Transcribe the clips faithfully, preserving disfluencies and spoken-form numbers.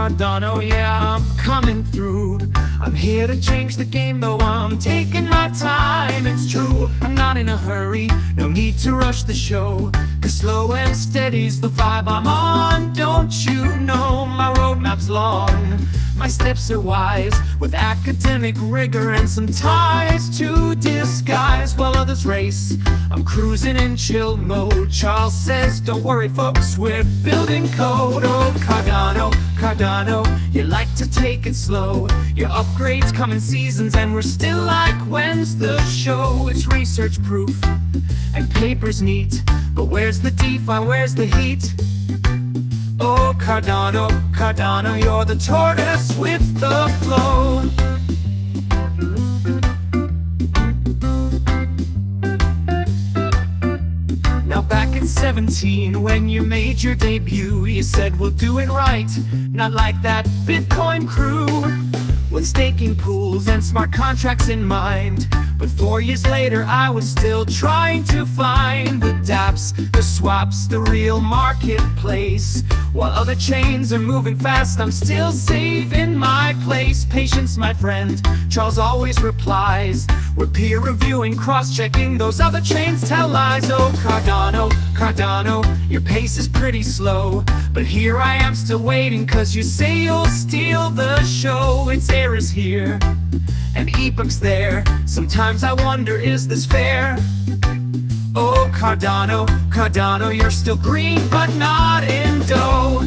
Cardano, yeah, I'm coming through. I'm here to change the game, though I'm taking my time. It's true, I'm not in a hurry, no need to rush the show, 'cause slow and steady's the vibe I'm on. Don't you know my roadmap's long? My steps are wise, with academic rigor and some ties to disguise. While others race, I'm cruising in chill mode. Charles says, don't worry folks, we're building code. Oh, Cardano, Cardano, you like to take it slow. Your upgrades come in seasons and we're still like, when's the show? It's research proof and papers neat, but where's the DeFi, where's the heat? Oh, Cardano, Cardano, you're the tortoise with the flow. Now back in seventeen, when you made your debut, you said we'll do it right, not like that Bitcoin crew, with staking pools and smart contracts in mind. But four years later I was still trying to find the dApps, the swaps, the real marketplace. While other chains are moving fast, I'm still safe in my place. Patience, my friend, Charles always replies. We're peer reviewing, cross-checking, those other chains tell lies. Oh, Cardano, Cardano, your pace is pretty slow, but here I am still waiting, 'cause you say you'll steal the show. It's errors here and epochs there, sometimes I wonder, is this fair? Oh, Cardano, Cardano, you're still green but not in dough.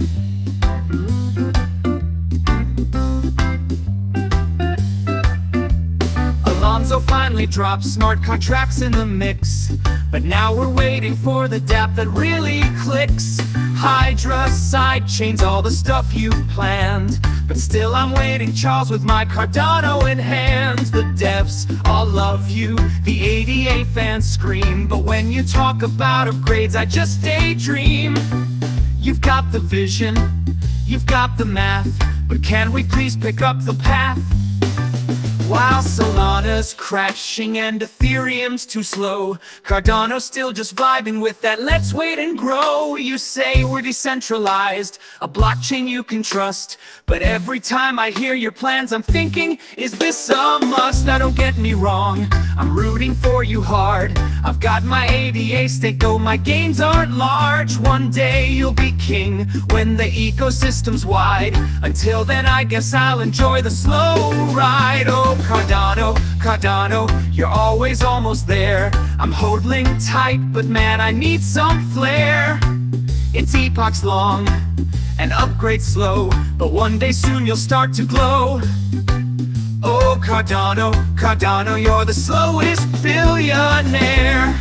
Alonzo finally dropped smart contracts in the mix, but now we're waiting for the dApp that really clicks. Hydra, sidechains, all the stuff you've planned, but still I'm waiting, Charles, with my Cardano in hand. The devs all love you, the A D A fans scream, but when you talk about upgrades I just daydream. You've got the vision, you've got the math, but can we please pick up the path? While Solana's crashing and Ethereum's too slow, Cardano's still just vibing with that let's wait and grow. You say we're decentralized, a blockchain you can trust, but every time I hear your plans I'm thinking, is this a must? Now don't get me wrong, I'm rooting for you hard. I've got my A D A stake, though my gains aren't large. One day you'll be king when the ecosystem's wide. Until then I guess I'll enjoy the slow ride. Oh, Cardano, Cardano, you're always almost there. I'm holding tight, but man, I need some flair. It's epochs long and upgrades slow, but one day soon you'll start to glow. Oh, Cardano, Cardano, you're the slowest billionaire.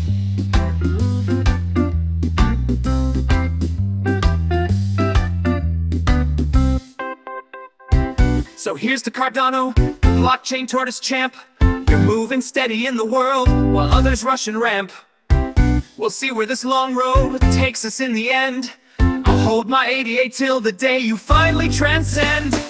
So here's to Cardano, blockchain tortoise champ. You're moving steady in the world while others rush and ramp. We'll see where this long road takes us in the end. I'll hold my A D A till the day you finally transcend.